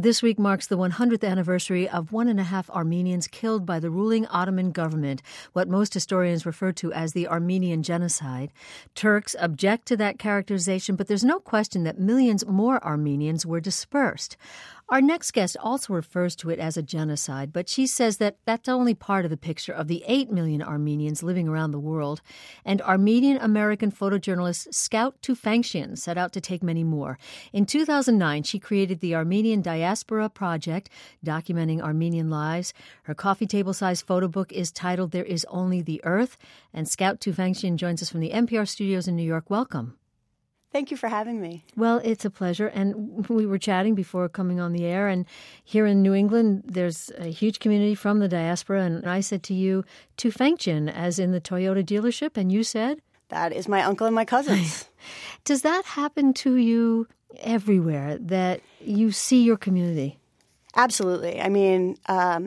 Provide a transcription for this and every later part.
This week marks the 100th anniversary of 1.5 Armenians killed by the ruling Ottoman government, what most historians refer to as the Armenian Genocide. Turks object to that characterization, but there's no question that millions more Armenians were dispersed. Our next guest also refers to it as a genocide, but she says that that's only part of the picture of the 8 million Armenians living around the world. And Armenian-American photojournalist Scout Tufenkjian set out to take many more. In 2009, she created the Armenian Diaspora Project, documenting Armenian lives. Her coffee table-sized photo book is titled There Is Only the Earth. And Scout Tufenkjian joins us from the NPR studios in New York. Welcome. Thank you for having me. Well, it's a pleasure. And we were chatting before coming on the air. And here in New England, there's a huge community from the diaspora. And I said to you, Tufenkjian, as in the Toyota dealership. And you said? That is my uncle and my cousins. Does that happen to you everywhere, that you see your community? Absolutely. I mean,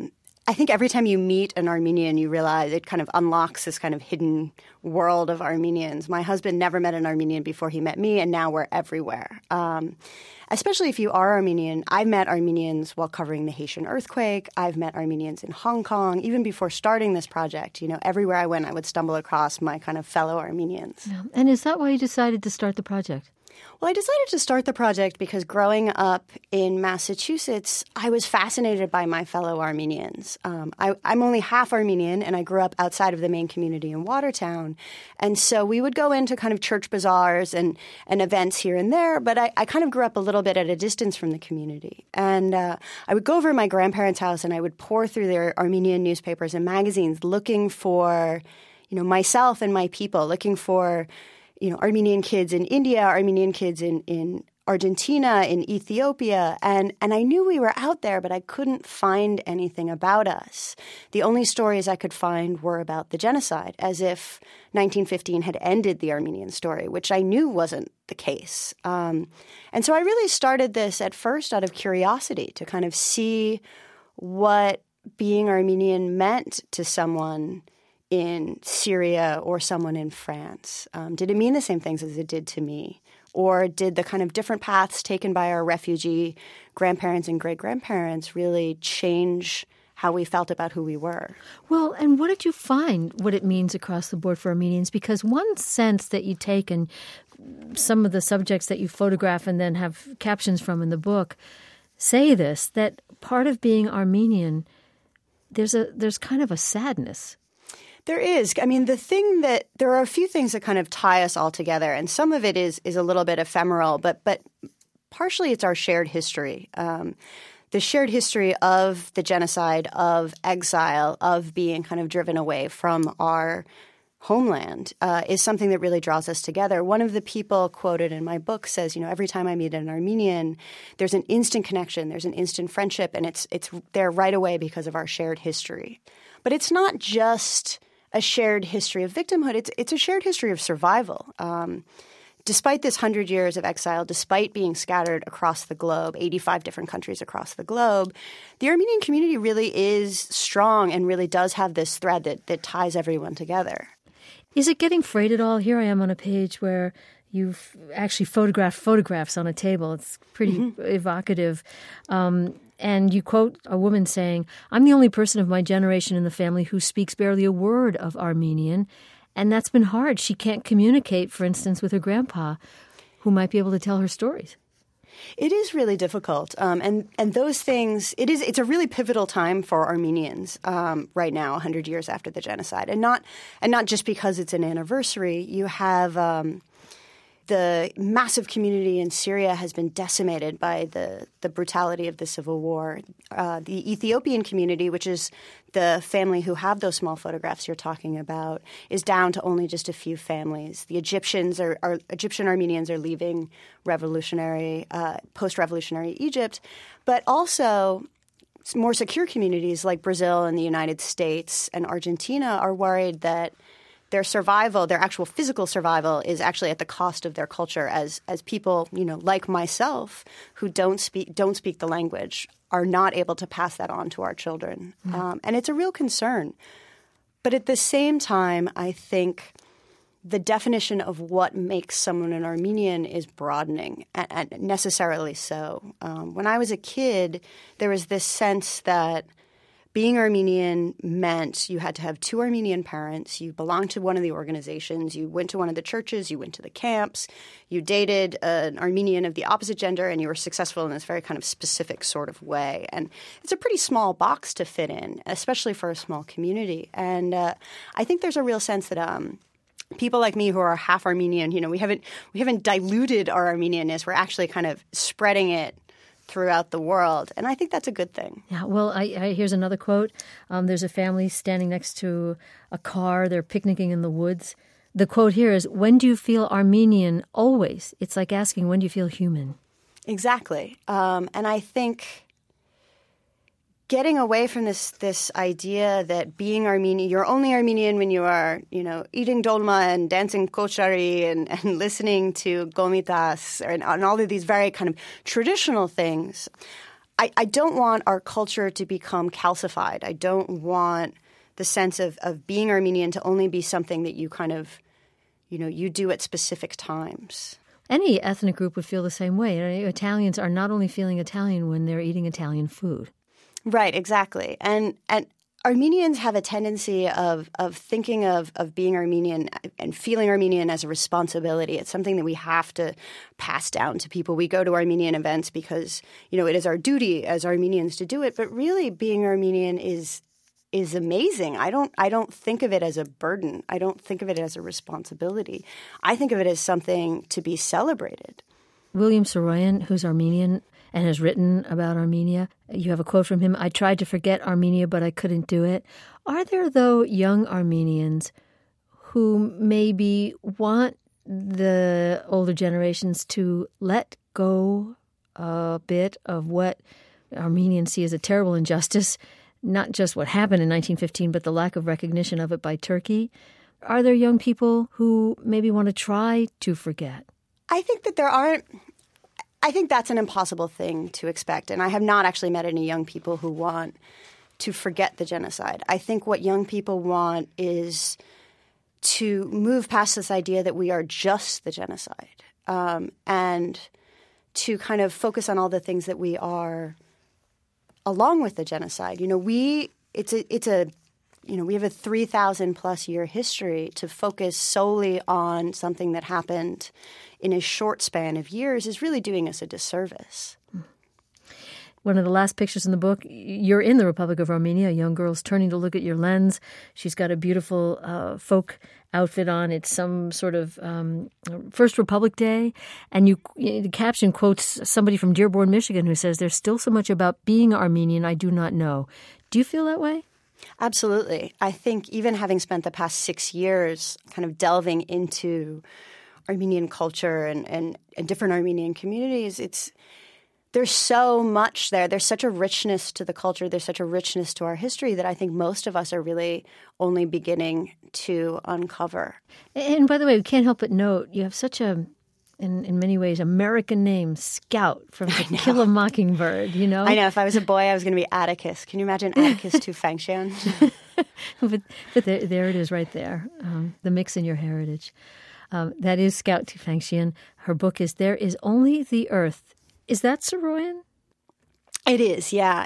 I think every time you meet an Armenian, you realize it kind of unlocks this kind of hidden world of Armenians. My husband never met an Armenian before he met me, and now we're everywhere. Especially if you are Armenian. I've met Armenians while covering the Haitian earthquake. I've met Armenians in Hong Kong. Even before starting this project, everywhere I went, I would stumble across my kind of fellow Armenians. Yeah. And is that why you decided to start the project? Well, I decided to start the project because growing up in Massachusetts, I was fascinated by my fellow Armenians. I'm only half Armenian, and I grew up outside of the main community in Watertown. And so we would go into kind of church bazaars and events here and there, but I kind of grew up a little bit at a distance from the community. And I would go over to my grandparents' house, and I would pore through their Armenian newspapers and magazines looking for, myself and my people, looking for Armenian kids in India, Armenian kids in Argentina, in Ethiopia. And I knew we were out there, but I couldn't find anything about us. The only stories I could find were about the genocide, as if 1915 had ended the Armenian story, which I knew wasn't the case. And so I really started this at first out of curiosity to kind of see what being Armenian meant to someone in Syria or someone in France. Did it mean the same things as it did to me? Or did the kind of different paths taken by our refugee grandparents and great-grandparents really change how we felt about who we were? Well, and what did you find what it means across the board for Armenians? Because one sense that you take in some of the subjects that you photograph and then have captions from in the book say this, that part of being Armenian, there's kind of a sadness. There is. I mean, there are a few things that kind of tie us all together, and some of it is a little bit ephemeral, but partially it's our shared history. The shared history of the genocide, of exile, of being kind of driven away from our homeland is something that really draws us together. One of the people quoted in my book says, every time I meet an Armenian, there's an instant connection, there's an instant friendship, and it's there right away because of our shared history. But it's not just a shared history of victimhood. It's a shared history of survival. Despite this 100 years of exile, despite being scattered across the globe, 85 different countries across the globe, the Armenian community really is strong and really does have this thread that ties everyone together. Is it getting frayed at all? Here I am on a page where you've actually photographed photographs on a table. It's pretty evocative. And you quote a woman saying, "I'm the only person of my generation in the family who speaks barely a word of Armenian." And that's been hard. She can't communicate, for instance, with her grandpa, who might be able to tell her stories. It is really difficult. And those things, it's a really pivotal time for Armenians right now, 100 years after the genocide. And not just because it's an anniversary. You have the massive community in Syria has been decimated by the brutality of the civil war. The Ethiopian community, which is the family who have those small photographs you're talking about, is down to only just a few families. The Egyptian Armenians are leaving post-revolutionary Egypt, but also more secure communities like Brazil and the United States and Argentina are worried that their survival, their actual physical survival, is actually at the cost of their culture as people, like myself, who don't speak the language, are not able to pass that on to our children. And it's a real concern. But at the same time, I think the definition of what makes someone an Armenian is broadening, and necessarily so. When I was a kid, there was this sense that being Armenian meant you had to have 2 Armenian parents, you belonged to one of the organizations, you went to one of the churches, you went to the camps, you dated an Armenian of the opposite gender, and you were successful in this very kind of specific sort of way. And it's a pretty small box to fit in, especially for a small community. And I think there's a real sense that people like me who are half Armenian, we haven't diluted our Armenianness. We're actually kind of spreading it throughout the world. And I think that's a good thing. Yeah, well, here's another quote. There's a family standing next to a car. They're picnicking in the woods. The quote here is, "When do you feel Armenian? Always." It's like asking, when do you feel human? Exactly. And I think getting away from this idea that being Armenian, you're only Armenian when you are, eating dolma and dancing koshari and listening to Gomitas and all of these very kind of traditional things. I don't want our culture to become calcified. I don't want the sense of being Armenian to only be something that you kind of, you do at specific times. Any ethnic group would feel the same way. Italians are not only feeling Italian when they're eating Italian food. Right, exactly. And Armenians have a tendency of thinking of being Armenian and feeling Armenian as a responsibility. It's something that we have to pass down to people. We go to Armenian events because, it is our duty as Armenians to do it. But really, being Armenian is amazing. I don't think of it as a burden. I don't think of it as a responsibility. I think of it as something to be celebrated. William Saroyan, who's Armenian and has written about Armenia, you have a quote from him, "I tried to forget Armenia, but I couldn't do it." Are there, though, young Armenians who maybe want the older generations to let go a bit of what Armenians see as a terrible injustice, not just what happened in 1915, but the lack of recognition of it by Turkey? Are there young people who maybe want to try to forget? I think that there aren't. I think that's an impossible thing to expect. And I have not actually met any young people who want to forget the genocide. I think what young people want is to move past this idea that we are just the genocide, and to kind of focus on all the things that we are along with the genocide. We have a 3,000 plus year history. To focus solely on something that happened in a short span of years is really doing us a disservice. One of the last pictures in the book, you're in the Republic of Armenia. A young girl's turning to look at your lens. She's got a beautiful folk outfit on. It's some sort of First Republic Day. And the caption quotes somebody from Dearborn, Michigan, who says, "There's still so much about being Armenian I do not know." Do you feel that way? Absolutely. I think even having spent the past 6 years kind of delving into Armenian culture and different Armenian communities, there's so much there. There's such a richness to the culture. There's such a richness to our history that I think most of us are really only beginning to uncover. And by the way, we can't help but note you have such a, in many ways, American name, Scout from To Kill a Mockingbird, I know, if I was a boy, I was going to be Atticus. Can you imagine Atticus Tufangxian? but there it is right there, the mix in your heritage. That is Scout Tufangxian. Her book is There Is Only the Earth. Is that Saroyan? It is, yeah.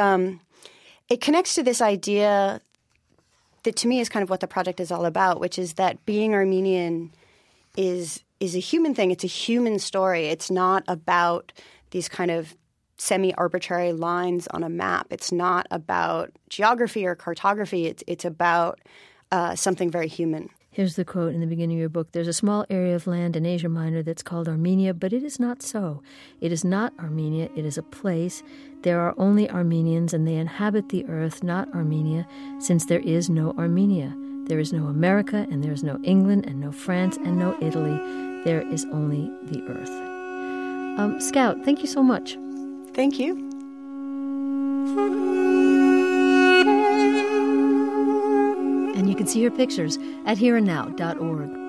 It connects to this idea that to me is kind of what the project is all about, which is that being Armenian is a human thing. It's a human story. It's not about these kind of semi-arbitrary lines on a map. It's not about geography or cartography. It's about something very human. Here's the quote in the beginning of your book. "There's a small area of land in Asia Minor that's called Armenia, but it is not so. It is not Armenia. It is a place. There are only Armenians, and they inhabit the earth, not Armenia, since there is no Armenia. There is no America, and there is no England, and no France, and no Italy. There is only the earth." Scout, thank you so much. Thank you. And you can see her pictures at hereandnow.org.